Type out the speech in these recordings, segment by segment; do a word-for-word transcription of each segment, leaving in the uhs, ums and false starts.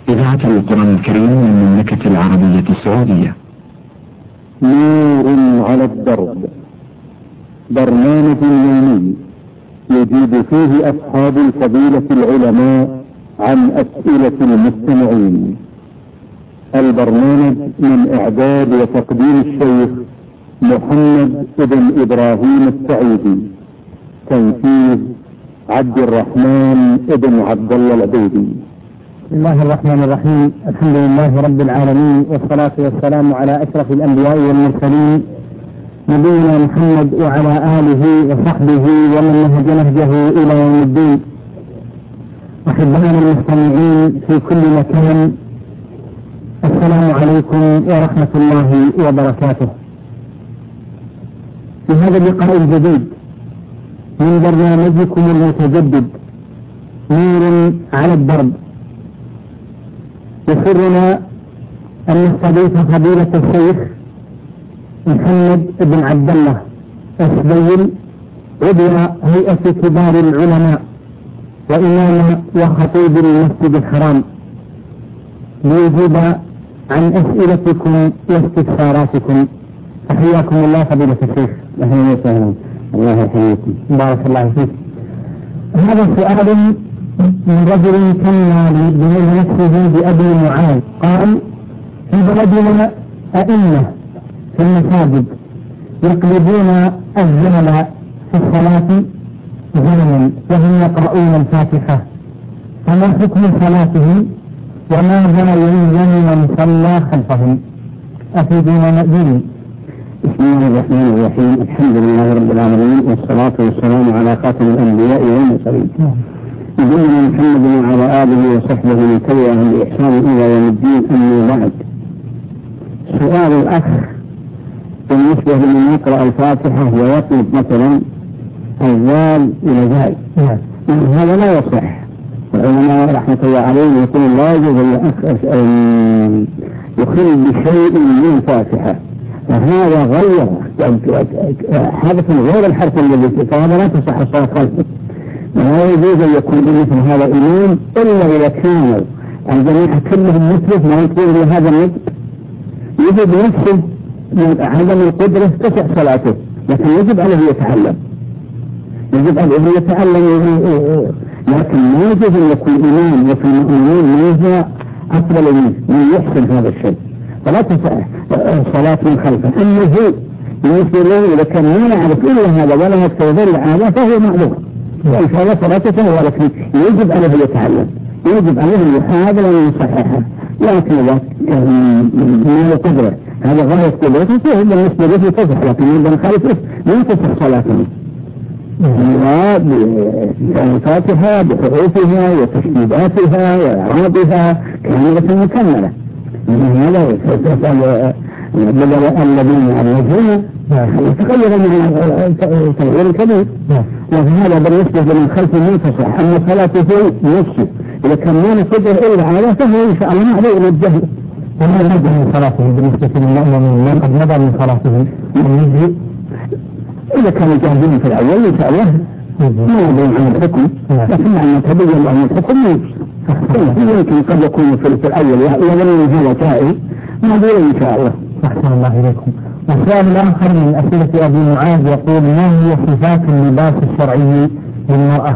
إذاعة القرآن الكريم من المملكة العربية السعودية. نور على الدرب، برنامج يومي يجيب فيه أصحاب الفضيلة العلماء عن أسئلة المستمعين. البرنامج من إعداد وتقديم الشيخ محمد بن إبراهيم السعيدي، تنفيذ عبد الرحمن بن عبد الله العبيدي. بسم الله الرحمن الرحيم. الحمد لله رب العالمين، والصلاة والسلام على أشرف الأنبياء والمرسلين نبينا محمد وعلى آله وصحبه ومن نهج نهجه إلى يوم الدين. أحبائنا المستمعين في كل مكان، السلام عليكم ورحمة الله وبركاته. في هذا اللقاء الجديد من برنامجكم المتجدد نور على الدرب، يسرنا أن نستضيف فضيلة الشيخ محمد بن عبد الله السبيل، عضو هيئة كبار العلماء وإمام وخطيب المسجد الحرام، ليجيب عن أسئلتكم واستفساراتكم. تحياكم الله فضيلة الشيخ. أهلا وسهلا. الله يحييكم. بارك الله فيك. هذا سؤال من رجل كان بين نفسه بأبي معاذ، قال: في بلدنا أئمة في المساجد يقلبون الزمل في الصلاة زمنا وهم يقرؤون الفاتحة، فما حكم صلاتهم وماذا يلزم من صلى خلفهم؟ أفيدونا دين. بسم الله الرحمن الرحيم. الحمد لله رب العالمين، والصلاة والسلام على خاتم الأنبياء والمرسلين نبينا محمد وعلى آله وصحبه ومن تبعهم بإحسان إلى يوم الدين. أما بعد، سؤال الأخ بالنسبة لمن يقرأ الفاتحة ويطلب مثلا الزال إلى زال، هذا لا يصح. العلماء رحمة الله عليهم يقول لا يجوز أن يخل بشيء من الفاتحة، فهذا غير حدث غير الحرف الذي فهذا لا تصح الصلاة خلفه. ولا يجوز أن يكون مثل هذا إمام إلا إذا كان الجميع كلهم مثله ما يكون بهذا النطق، يجب نفسه عدم القدرة تسع صلاته، لكن يجب عليه يتعلم، يجب عليه يتعلم لكن ما يجب أن يكون إمام وفي المؤمنين ما هو أفضل منه من يحسن هذا الشيء، فلا تصح صلاة من خلفه. أما هو بالنسبة له إذا كان ما يعرف إلا هذا ولا يتوضل العادة فهو معذور، وإن شاء الله صلاته فهو، لكن يجب عليه يتعلم، يجب عليه يحاول أن يصححها، لكن إذا ما قدرة هذا غاية قدرته فهو بالنسبة له تصح، لكن إذا خلفه لا تصح صلاته. الفاتحة بحروفها وتشديداتها وإعرابها كاملة مكملة. هذا بدل الذين الذين يتغير من التغيير الكبير، وهذا بالنسبة لمن خلف المنتصح. أما صلاته نفسه إذا كان ما نقدر إلا على فهو إن شاء الله معلوم من الجهل. وما نبدأ من صلاته بالنسبة للمؤمنين من قد نبدأ من صلاته من يجي إذا كانوا جاهزين في الأول إن شاء الله ما يدرون عن الحكم، لكن عن تبين عن الحكم يمكن قد يكون في الأول يظن هذا جائز ما دون إن شاء الله. أحسن الله إليكم. والسؤال الآخر من أسئلة أبي معاذ يقول: ما هي صفات اللباس الشرعي للمرأة؟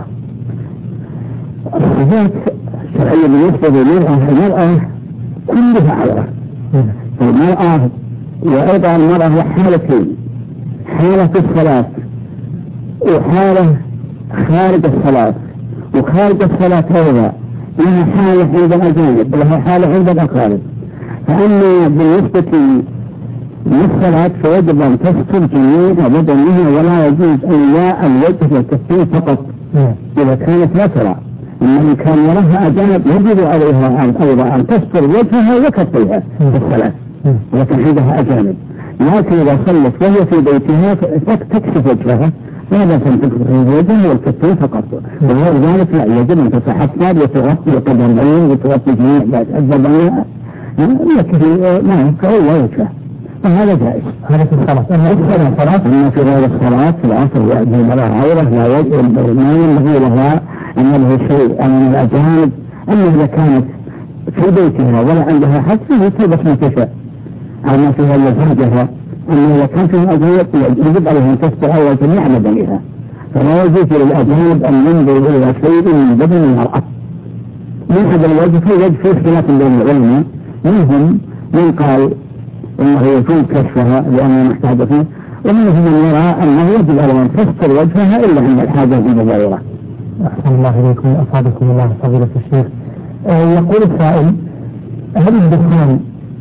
الصفات الشرعية بالنسبة للمرأة المرأة كلها عورة. المرأة وأيضا المرأة حالتين: حالة الصلاة وحالة خارج الصلاة. وخارج الصلاة أيضا لها حالة عند الأجانب ولها حالة عند الأقارب. فأما بالنسبة للصلاة فيجب أن تستر جميع بدنها، ولا يجوز أن لا الوجه والكفين فقط إذا كانت لا ترى. أما إن كان لها أجانب يجب عليها أيضا أن تستر وجهها وكفيها في الصلاة، لكن عندها أجانب. لكن إذا صلت وهي في بيتها فتكشف وجهها ماذا تنتقل الوجه والكفين فقط، وغير ذلك لا يجب أن تتحفظ وتغطي قدمين وتغطي جميع الزبانية، لكن ما ينفع الله وجهه، فهذا جائز. هذا في الصلاة. أما في غير الصلاة في العصر يأذن لها عورة لا يجب ما ينبغي لها أن له شيء من الأجانب. أما إذا كانت في بيتها ولا عندها حد فيه تلبس ما تشاء أو ما فيها إلا زوجها. أما إذا كان فيها أجانب يجب عليها أن تستر أول جميع بدنها، فلا يجوز للأجانب أن ينظروا إلى شيء من بدن المرأة. من هذا الوجه فالوجه في اختلاف بين العلماء، منهم من قال انه يجوز كشفها لانه محتاجه فيه، ومنهم من يرى انه يجب على ان تستر وجهها الا عند الحاجه المباشره. احسن الله اليكم افادكم الله فضيلة الشيخ. أه يقول السائل: هل الدخان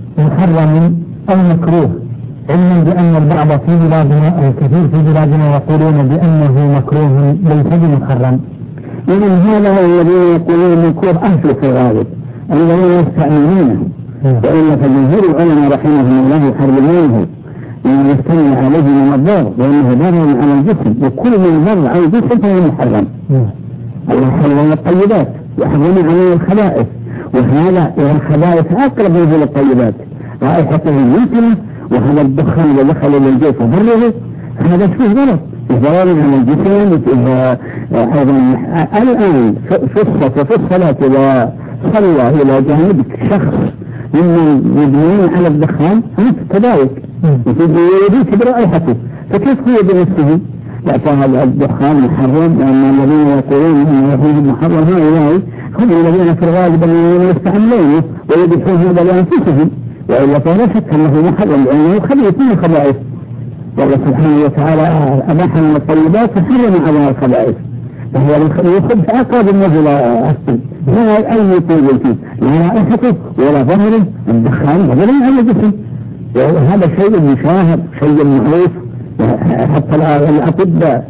محرم او مكروه؟ علما بان البعض في بلادنا او الكثير في بلادنا يقولون بانه مكروه ليس بمحرم. ومن هذا الذين يقولون مكروه اهل في الغالب الذين يستعملونه، وإلا فجمهور العلماء رحمهم الله يحرمونه لما يستمع عليه من الضر، لأنه ضرر على الجسم، وكل من ضر على الجسم فهو محرم. الله حرم الطيبات وحرم عليه الخبائث، وهذا إلى الخبائث أقرب من الطيبات، رائحته الممكنة، وهذا الدخان اللي دخل للجيش وضره هذا فيه ضرر، فيه ضرر على الجسم. أيضا الآن في الصلاة في الصلاة إذا صلى إلى جانبك شخص ممن يبنون على الدخان أنت كذلك يريد برائحته، فكيف هو بنفسه؟ لا، فهذا الدخان محرم، لأن الذين يقولون أنه محرم هؤلاء هم الذين في الغالب يستعملونه ويدفعون هذا لأنفسهم، وإلا فلا شك أنه محرم لأنه خبيث من الخبائث. والله سبحانه وتعالى أباح من الطيبات وحرم على الخبائث، فهو يخبث أقرب النزل أصلا لا أي طيب فيه، لا رائحته ولا ظهره. الدخان ضرر على الجسم، وهذا شيء مشاهد، شيء معروف، حتى الأطباء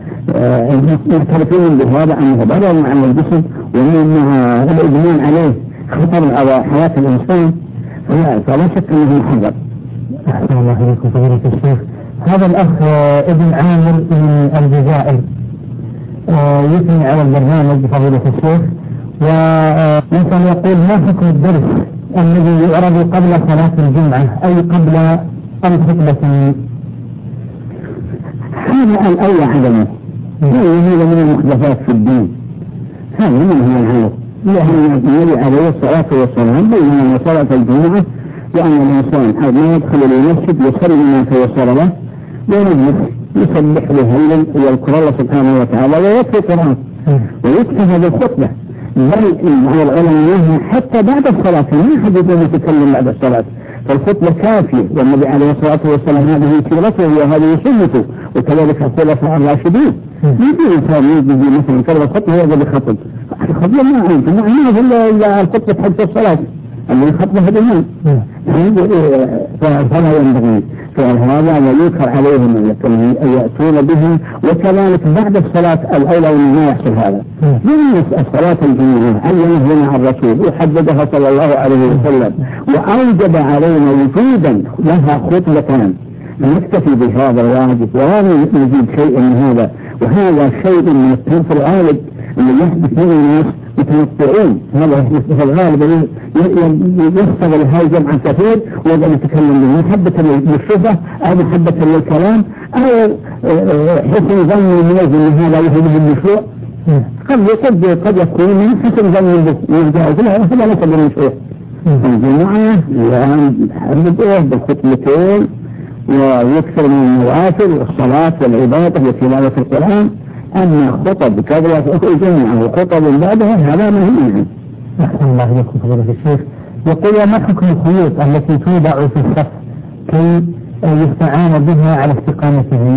يعترفون بهذا أنه ضرر على الجسم، ومن الإدمان عليه خطر على حياة الإنسان، فلا شك أنه محرم. أحسن الله إليكم فضيلة الشيخ. هذا الأخ ابن عامر من الجزائر يثني على البرنامج بفضيلة الشيخ، ومثلا يقول: ما حكم الدرس الذي يعرض قبل صلاة الجمعة أي قبل الخطبة؟ هذا الأولى عدمه، هذا من المحدثات في الدين، هذا من هو العمل، لأن النبي عليه الصلاة والسلام بين صلاة الجمعة وأن الإنسان حين يدخل المسجد يصلي ما تيسر له ويجلس يسبح له ويذكر الله سبحانه وتعالى ويتلو القرآن ويكتب بالخطبة. بل على العلماء حتى بعد الصلاة ما حد يقدر يتكلم بعد الصلاة، فالخطبة كافية، والنبي عليه الصلاة والسلام هذه سيرته وهذه سنته، وكذلك الخلفاء الراشدين. يجي إنسان يجي مثلا كذا الخطبة هو الذي خطب، الخطبة ما أنت ما ما إلا الخطبة حتى الصلاة اللي خطبة هدمان، فلا ينبغي فعل هذا وينكر عليهم أن يأتون به، وكذلك بعد الصلاة الأولى ما يحصل هذا. من الصلاة الجمعة علمه لنا الرسول وحددها صلى الله عليه وسلم، وأوجب علينا وجودا لها خطبتان، نكتفي بهذا الواجب ولا نزيد شيء من هذا. وهذا شيء من التنفر الغالب اللي يحدث من الناس متنطعون، هذا يحدث في الغالب يستغل هاي جمعا كثير ويبقى يتكلم بمحبة للشفة أو محبة للكلام أو حسن ظن من أن هذا يهده المشروع، قد قد قد يكون من حسن ظن بالجائز، لا هذا ليس بالمشروع. الجمعة يحدث بالخطبتين ويكثر من النوافل والصلاة والعبادة وتلاوة القرآن. أما خطب كذا الجمعة وخطب بعدها هذا ما هي. أحسن الله إليكم فضيلة الشيخ. يقول: ما حكم الخيوط التي توضع في الصف كي يستعان بها على استقامته؟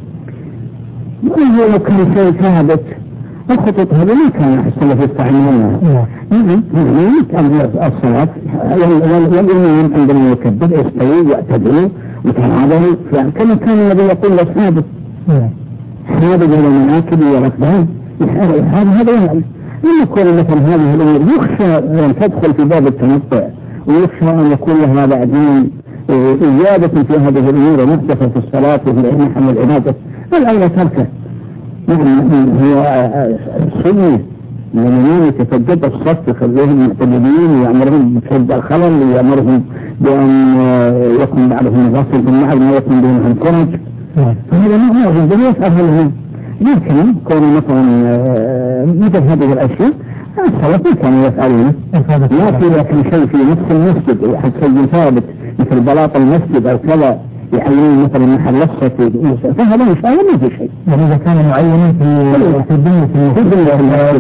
لو كان شيء ثابت الخطوط هذه ما كان أحسن في استعمالها. نعم نعم كان الصلاة والإمام عندما يكبر يستوي يعتدل وتعاضل، كما كان الذي يقول لأصحابه هذا جل مناكب وركبان هذا هذا يعني لما يكون مثلا هذه الأمور يخشى أن تدخل في باب التنطع، ويخشى أن يكون لها بعدين إجابة في هذه الأمور ومحدثة في الصلاة وفي محل العبادة، الأولى تركه. نعم هو سنة من الإمام يتفجد الصف يخليهم معتدلين ويأمرهم بشد الخلل ويأمرهم بأن يكون بعضهم غسل بالنعل ما يكون بهم كرج، فهذا ما هو جدا يسأل لهم. لكن كون مثلا مثل هذه الأشياء السلف كانوا يفعلونه، لكن لكن شيء في نفس المسجد حتى ثابت مثل بلاط المسجد أو كذا يعينون مثلا محل لصة فهذا مش هذا ما في شيء. يعني إذا كان معينين في في الدنيا في الدنيا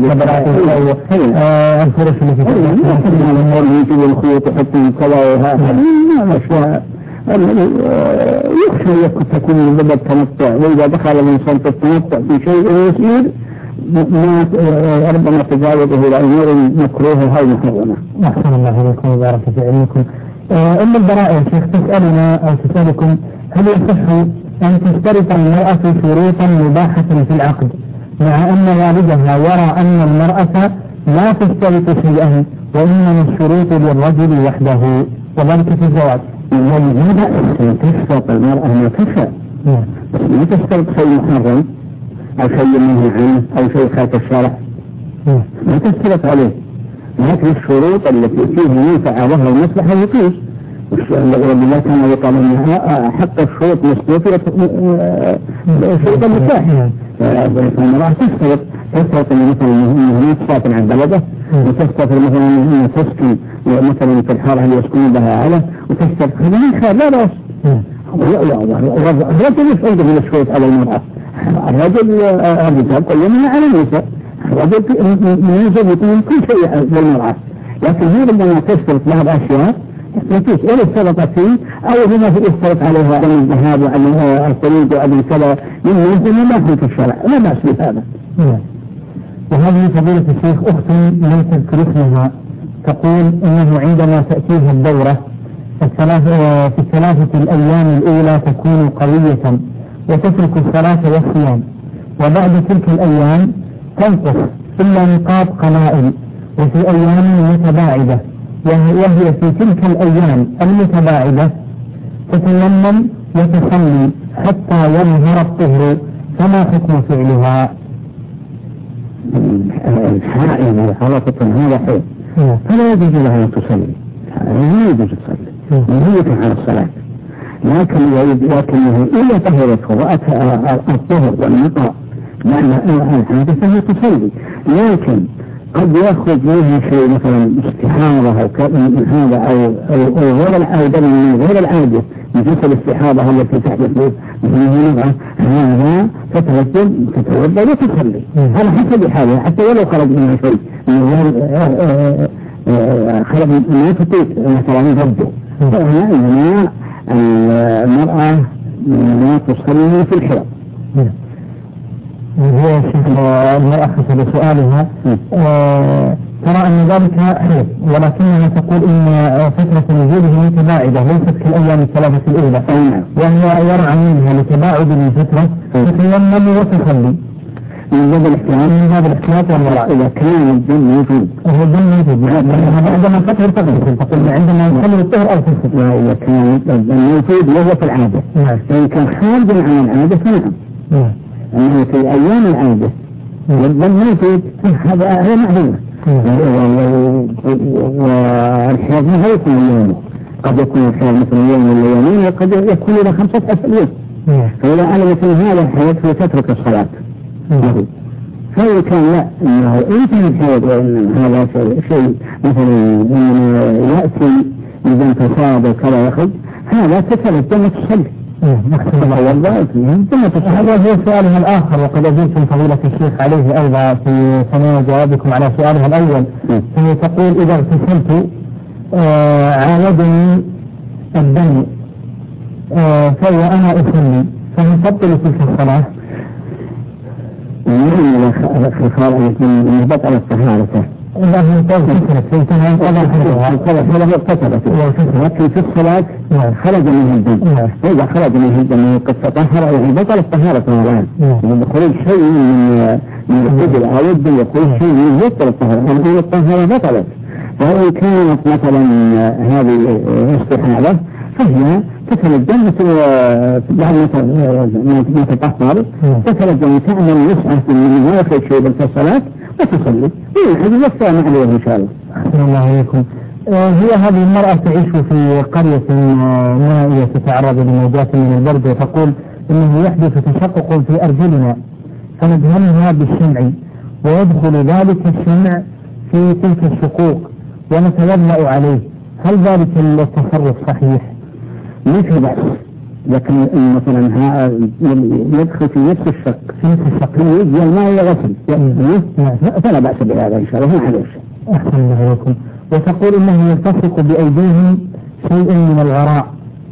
الفرش اللي في الدنيا يجيب الخيوط يحطون كذا وهذا ما أشياء يخشى يكون تكون من ضد التمتع، وإذا دخل من صنف التمتع في شيء يسير ما ربما تجاوزه إلى أمور مكروهة أو محرمة. أحسن الله عليكم وبارك في علمكم. أم البراء يا شيخ تسألنا أو تسألكم هل يصح أن تشترط المرأة شروطا مباحة في العقد مع أن والدها يرى أن المرأة لا تشترط شيئا وإنما الشروط للرجل وحده وذلك في الزواج؟ ولهذا تشترط المرأة ما تشاء، ما تشترط شيء محرم أو شيء منهي عنه أو شيء خالف الشرع ما تشترط عليه، لكن الشروط التي فيه منفعة وهي المصلحة يقيس. والله كان يقال أنها حق الشروط مسلوكة شروط المتاح، فالمرأة تشترط تشترط مثلا أنها تسافر عن بلده، وتشترط مثلا أنها تسكن مثلا في الحارة اللي يسكنون بها أهله، وتشترط هذا من خير لا بأس. الرجل مش عنده من الشروط على المرأة، الرجل الرجال قيمنا على النساء، الرجل يجب من كل شيء للمرأة، لكن هي ربما تشترط لها الأشياء نتيجة ولا اشترطت فيه أو هنا في اشترط عليها عن الذهاب وعن الخروج وعن كذا من منزل ما في الشرع لا بأس بهذا. وهذه فضيلة الشيخ أخت من تذكر اسمها تقول إنه عندما تأتيها الدورة الثلاثة في الثلاثة الأيام الأولى تكون قوية وتترك الصلاة والصيام، وبعد تلك الأيام تنقص إلا نقاط قلائل وفي أيام متباعدة، وهي في تلك الأيام المتباعدة تتيمم وتصلي حتى يظهر الطهر، فما حكم فعلها؟ الحائض حركة هذا حيض فلا يجوز لها أن تصلي، لا يجوز تصلي وهي على الصلاة، لكن لكنه إذا طهرته وأتى الطهر والنقاء معنى الحادثة فهي تصلي، لكن قد يأخذ منها شيء مثلا استحاضة أو من هذا أو أو غير العادة من غير العادة من جنس الاستحاضة التي تحدث منها هذا تتوضأ تتوضأ وتصلي على حسب حالها حتى ولو خرج منها شيء من غير خرج ما تطيق مثلا ضده، فهنا إنما المرأة لا تصلي في الحرم. وهي المرأة حسب سؤالها آه ترى أن ذلك حيض، ولكنها تقول إن فترة نزوله متباعدة ليست كالأيام الثلاثة الأولى، وهي يرعى منها لتباعد الفترة تتيمم وتصلي من باب الاحتياط من باب الاحتياط والورع. إذا كان الدم موجود هو الدم موجود عندما تطهر تغسل، تقول عندما يصلي الطهر أو تغسل. إذا كان الدم موجود وهو في العادة، فإن كان خارج عن العادة فنعم، أنه في أيام العادة والدم موجود هذا هي معلومة. والحيض ما يكون اليوم، قد يكون الحيض مثل يوم ولا يومين وقد يكون إلى خمسة أشهر يوم، فإذا علمت من هذا الحيض فتترك الصلاة. فإذا كان لا إنه إنتهى الحيض وإن هذا شيء مثلا يأتي إذا انتصاب وكذا يخرج هذا تتلزم تصلي. هذا هو سؤالها الآخر، وقد أجبتم فضيلة الشيخ عليه أيضا في ثنايا جوابكم على سؤالها الأول. فهي تقول إذا اغتسلت آه عاودني الدم آه فهو أنا أصلي فهل تبطل تلك الصلاة؟ نعم الخصال أن يكون مهبط على الطهارة إذا هي تغتسلت فإنها انقضى حدها لكن في الصلاة خرج منه الدم، إذا خرج منه الدم قد تطهر يعني بطل الطهارة الآن، خروج شيء من من الرجل أو الدم يخرج شيء من بطل الطهارة، أن الطهارة بطلت. وإن كانت مثلا هذه استحالة فهي تتلجم بعد ما تطهر تتلجم تعمل نسعة من ما يخرج شيء بالصلاة وتصلي. هذه نفسها معلومة إن شاء الله. أحسن الله عليكم. هي هذه المرأة تعيش في قرية نائية تتعرض لموجات من البرد، وتقول إنه يحدث تشقق في أرجلنا فندهنها بالشمع ويدخل ذلك الشمع في تلك الشقوق ونتوضأ عليه، هل ذلك التصرف صحيح؟ مثل بأس، لكن مثلا يدخل في نفس الشق في نفس الشق يجي الماء يغسل فلا بأس بهذا إن شاء الله، ما عليه. أحسن الله عليكم. وتقول إنه يلتصق بأيديهم شيء من الغراء،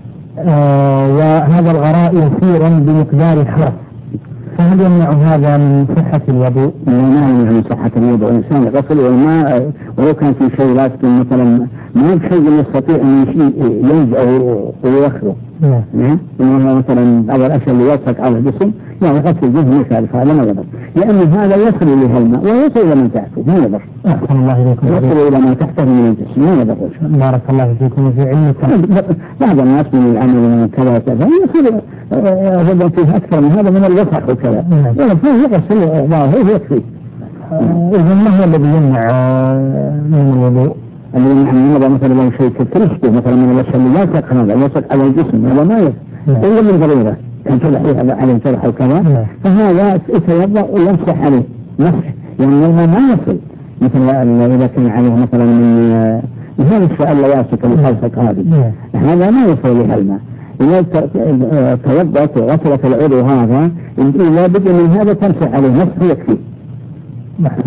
آه وهذا الغراء يسير بمقدار حرف، فهل يمنع هذا من صحة الوضوء؟ لا يمنع من صحة الوضوء، الإنسان يغسل والماء ولو كان في شيء لكن مثلا ما بشيء يستطيع أن ينزع ويخرج. نعم. إنه مثلا بعض الأشياء اللي يلصق على الجسم لا يغسل به مثال هذا ما يضر، لأن هذا يصل إلى الماء ويصل إلى من تحته ما يضر. أحسن الله إليكم. يصل إلى ما تحته من الجسم ما يضر. بارك الله فيكم وفي علمكم. بعض الناس من العمل كذا كذا يصير ربما فيه أكثر من هذا من الوسخ وكذا. لا فيه يغسل ظاهره يكفي. إذا ما هو الذي يمنع من الوضوء؟ اللي يمنع من هذا مثلا لو شيء كترشته مثلا من الأشياء اللي يلصق هذا يلصق على الجسم هذا ما يصل إلا من ضرورة كان تلح على الجرح وكذا، فهذا يتوضأ ويمسح عليه مسح، يعني هذا ما يصل مثل إذا كان عليه مثلا من هذا الشيء اللي يلصق الخلصق هذه هذا ما يصل له الماء. إذا توضأت وغسلت العضو هذا إذا بدأ من هذا تمسح عليه مسح يكفي. مسح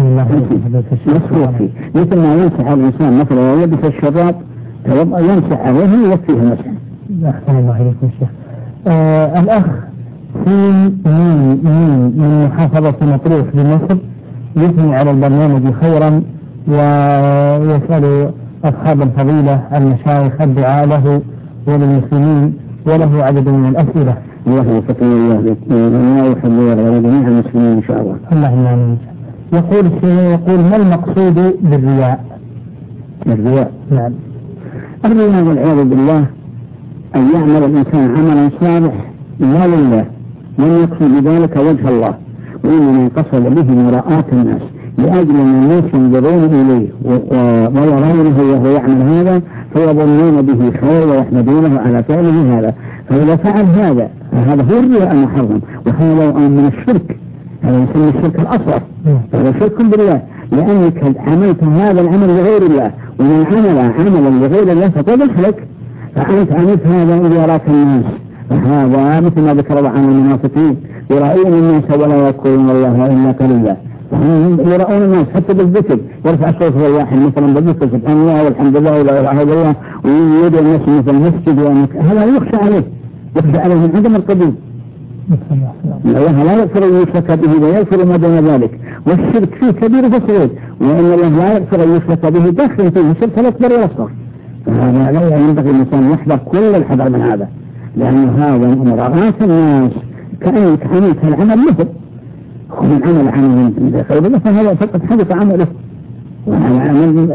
يكفي مثل ما يمسح الإنسان مثلا يلبس الشراب توضأ يمسح عليه يكفيه المسح. أحسن الله إليكم شيخ. آه الأخ في مين مين من محافظة مطروح بمصر يثني على البرنامج خيرا ويسأل أصحاب الفضيلة المشايخ الدعاء له وللمسلمين وله عدد من الأسئلة. الله يوفقنا وإياه ويحب جميع المسلمين إن شاء الله. اللهم آمين. يقول يقول ما المقصود بالرياء؟ الرياء نعم. الرياء والعياذ بالله أن يعمل الإنسان عملا صالح لا لله من يقصد بذلك وجه الله، وإنما قصد به مراءة الناس لأجل أن الناس ينظرون إليه ويرونه وهو يعمل هذا فيظنون به خير ويحمدونه على فعله هذا، فإذا فعل هذا هذا هو الرياء المحرم، وهذا من الشرك، هذا يسمى الشرك الأصغر، هذا شرك بالله لأنك عملت هذا العمل لغير الله، ومن عمل عملا لغير الله فقد أشرك، فأنت عملت هذا إذا يراك الناس، فهذا مثل ما ذكر الله عن المنافقين يرائون الناس ولا يذكرون الله إلا قليلا، يرائون الناس حتى بالذكر يرفع صوته الواحد مثلا بالذكر سبحان الله والحمد لله ولا إله إلا الله ويدعو الناس مثل المسجد، هذا يخشى عليه يخشى عليه من عدم القبول. الله لا يغفر أن يشرك به ويغفر ما دون ذلك، والشرك فيه كبير فصغير، وإن الله لا يغفر أن يشرك به داخل فيه الشرك الأكبر والأصغر، فهذا لا ينبغي الإنسان يحذر كل الحذر من هذا، لأن هذا مراءة الناس كأنك عملت العمل مثل ومن عمل عمل خير الله فهذا فقط حدث عمله، وعلى عمل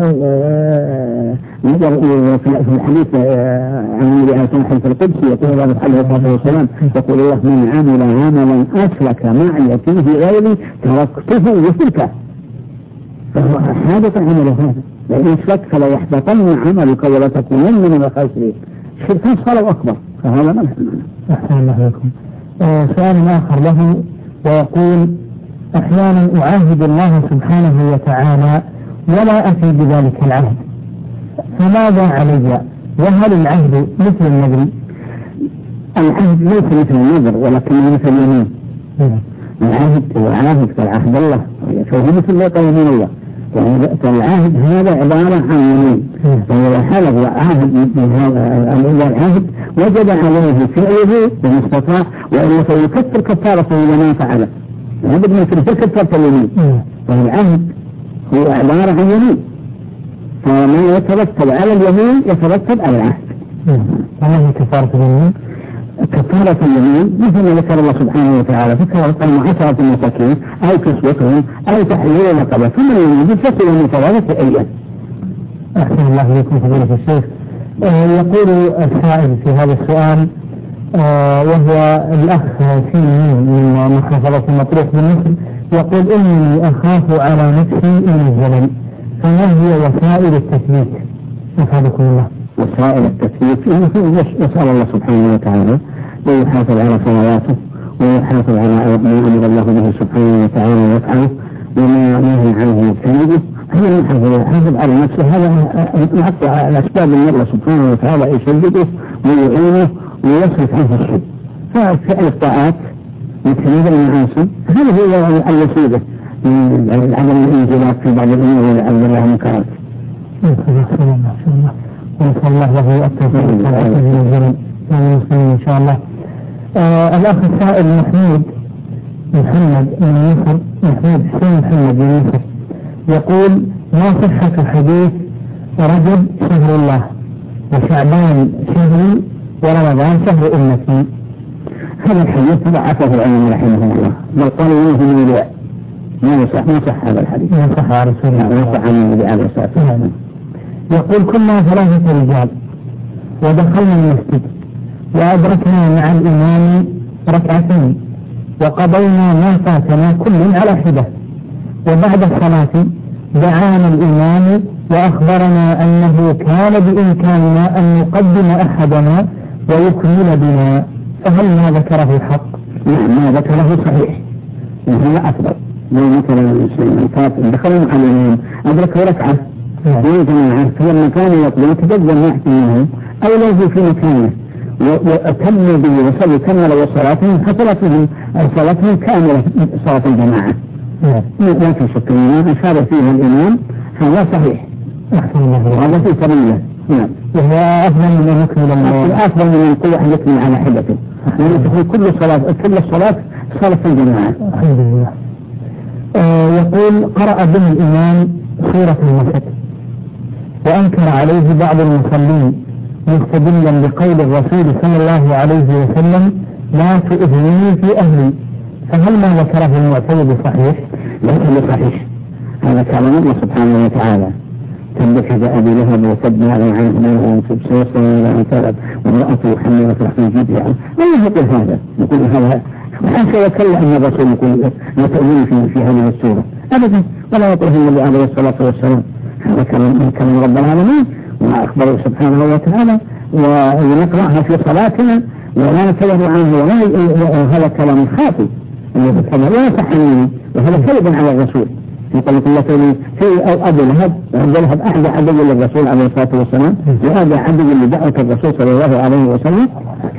نظر في الحديث عن النبي عليه الصلاة والسلام في القدس يقول الله عليه الصلاة والسلام يقول الله من عمل عملا أشرك معي فيه غيري تركته وشركه، فهو حادث عمله هذا، لأن أشرك فلا يحبطن عملك ولا تكونن من الخاسرين، شرك أصغر وأكبر، فهذا ما نحن. أحسن الله لكم. سؤال آخر له ويقول أحيانا أعاهد الله سبحانه وتعالى ولا أفي بذلك العهد، فماذا علي؟ وهل العهد مثل النذر؟ العهد ليس مثل النذر ولكنه مثل اليمين. العهد هو عهد كالعهد الله، فهو مثل ما قال من الله، فالعهد هذا عبارة عن يمين، فإذا حلف وعهد من هذا العهد وجب عليه فعله بما استطاع، وإلا فيكفر كفارته إذا ما فعله، هذا بمثل كفارة اليمين، فالعهد هو عبارة عن يمين، فما يترتب على اليمين يترتب على العهد. ما هي كفارة اليمين؟ كفارة اليمين مثل ما ذكر الله سبحانه وتعالى فكفارة عشرة المساكين أو كسوتهم أو تحرير رقبة، ثم يجب فصل من ثلاثة أيام. أحسن الله إليكم فضيلة الشيخ. آه يقول السائل في هذا السؤال آه وهو الأخ في من محافظة مطروح بمصر يقول إني أخاف على نفسي من الزلل، فما هي وسائل التثبيت؟ أفادكم الله. وسائل التثبيت يسأل الله سبحانه وتعالى ويحافظ على صلواته ويحافظ على ما أمر الله به سبحانه وتعالى ويفعله وما نهى عنه يجتنبه، هي المحافظة حافظ على نفسه، هذا نعطي الأسباب من الله سبحانه وتعالى يسدده ويعينه ويصرف عنه السوء. ففعل الطاعات مثل المعاصي هذا هو الوسيلة من عدم الانزلاق في بعض الأمور ولعل الله منكرات. ونسأل الله له التوفيق والعافية والمسلمين إن شاء الله. آه الأخ السائل محمود محمد من مصر، محمود حسين محمد من مصر، يقول: ما صحة حديث رجب شهر الله وشعبان شهري ورمضان شهر أمتي؟ هذا الحديث ضعفه العلماء رحمه الله، بل قالوا انه موضوع، ما يصح ما صح هذا الحديث، ما صح على رسول الله، ما صح عن النبي عليه الصلاة والسلام. يقول: كنا ثلاثة رجال ودخلنا المسجد وأدركنا مع الإمام ركعتين وقضينا ما فاتنا كل على حدة، وبعد الصلاة دعانا الإمام وأخبرنا أنه كان بإمكاننا أن نقدم أحدنا ويكمل بنا، فهل ما ذكره حق؟ نعم ما ذكره صحيح، وهذا أفضل. لو مثلا المسلم دخلوا مع الإمام أدركوا ركعة وجماعة فلما كانوا يقضون تقدم واحد منهم أو لو في مكانه وأتموا به وصلوا كملوا صلاتهم فصلاتهم صلاتهم كاملة صلاة الجماعة. لا تشك الإمام أشار فيها الإمام هذا صحيح. أحسن الله، هذا في سبيله. نعم. وهو أفضل من أن يكمل أفضل من أن كل واحد يكمل على حدته، لأن تكون كل صلاة كل الصلاة صلاة الجماعة. الحمد لله. آه يقول: قرأ به الإمام سورة المسد وأنكر عليه بعض المصلين مستدلا بقول الرسول صلى الله عليه وسلم: لا تؤذني في أهلي، فهل ما ذكره المعتمد صحيح؟ ليس بصحيح، هذا كلام الله سبحانه وتعالى: تبت يدا أبي لهب وتب ما أغنى عنه ماله وانصب سيصل إلى أن تلد وامرأته حمالة في جيدها. لا يقول هذا، يقول هذا حاشا وكلا أن الرسول يقول لا تؤذني في, في هذه السورة أبدا، ولا يقول النبي عليه الصلاة والسلام. هذا كلام كلام رب العالمين وأخبره سبحانه وتعالى، ونقرأها في صلاتنا ولا نتبه عنه، وهذا كلام خاطئ ولا صح منه، وهذا كذب على الرسول. يقول الله تعالى في أبو لهب، أبو لهب أحد عدو للرسول عليه الصلاة والسلام، وهذا عدو لدعوة الرسول صلى الله عليه وسلم.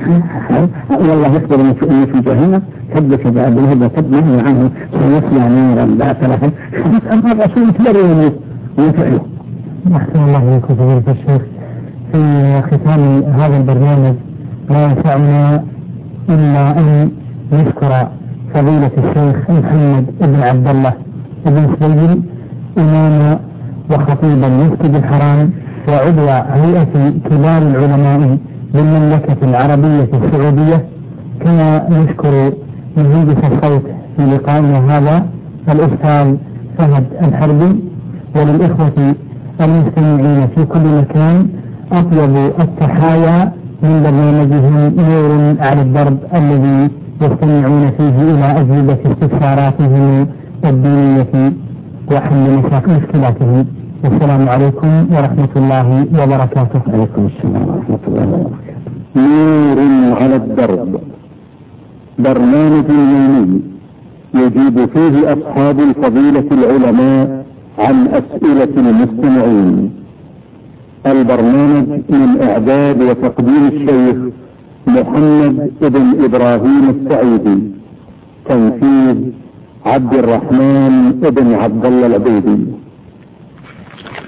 والله يخبر أنه في جهنم كذب كذا أبو لهب وكذب نهي عنه سيصلى نارا لا تلف. أما الرسول تبرئ منه ويفعله. أحسن الله إليكم فضيلة الشيخ. في ختام هذا البرنامج لا يسعنا إلا أن نشكر فضيلة الشيخ محمد بن عبد الله بن سليم إمام وخطيب المسجد الحرام وعضو هيئة كبار العلماء بالمملكة العربية السعودية، كما نشكر مهندس الصوت في لقائنا هذا الأستاذ فهد الحربي، وللإخوة المستمعين في كل مكان أطيب التحايا من برنامجهم نور على الدرب الذي يستمعون فيه إلى أجوبة استفساراتهم الدينية وحل مشكلاتهم. والسلام عليكم ورحمة الله وبركاته. عليكم السلام ورحمة الله وبركاته. نور على الدرب، برنامج يومي يجيب فيه أصحاب الفضيلة العلماء عن أسئلة المستمعين. البرنامج من إعداد وتقديم الشيخ محمد بن إبراهيم السعيدي، تنفيذ عبد الرحمن بن عبد الله العبيدي.